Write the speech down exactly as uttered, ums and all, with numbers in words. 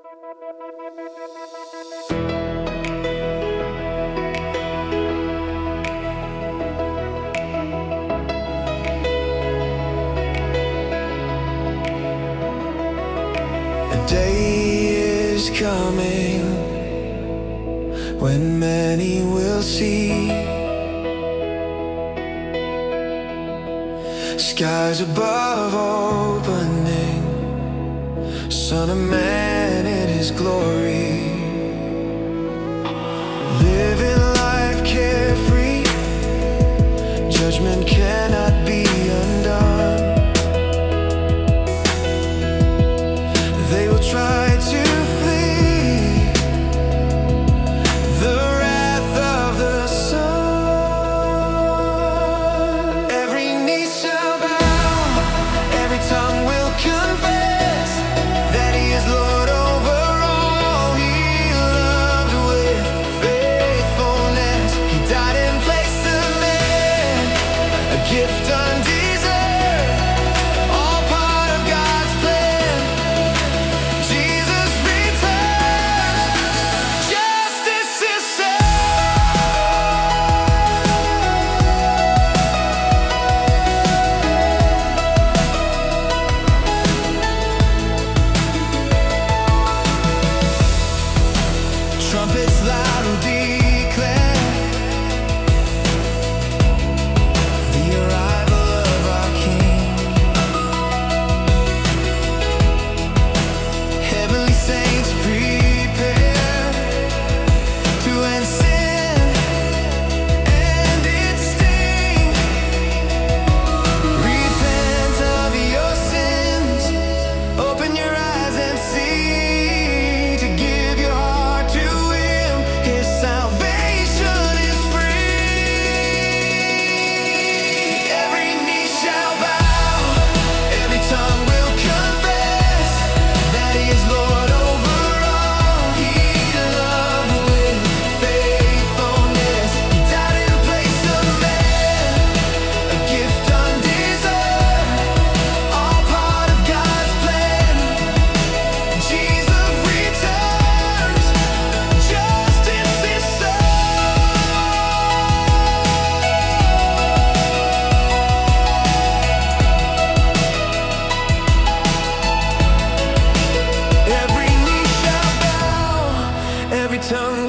A day is coming when many will see skies above opening, Son of Man in His glory, living life carefree. Judgment cannot be undone. They will try to flee the wrath of the sun. Every knee shall bow, every tongue will confess that He is Lord over all. He loved with faithfulness. He died in place of man, a gift undeserved, all part of God's plan. Jesus returns, justice is served. Trumpets loud will declare the arrival of our King. Heavenly saints prepare to end sin and its sting. Repent of your sins, open your eyes and see, to give your heart to Him. His salvation is free. Every knee shall bow, every tongue will confess that He is Lord over all. He loved with faithfulness. He died in place of man, a gift undeserved, all part of God's plan. Jesus returns, justice is served. Every knee shall bow, every tongue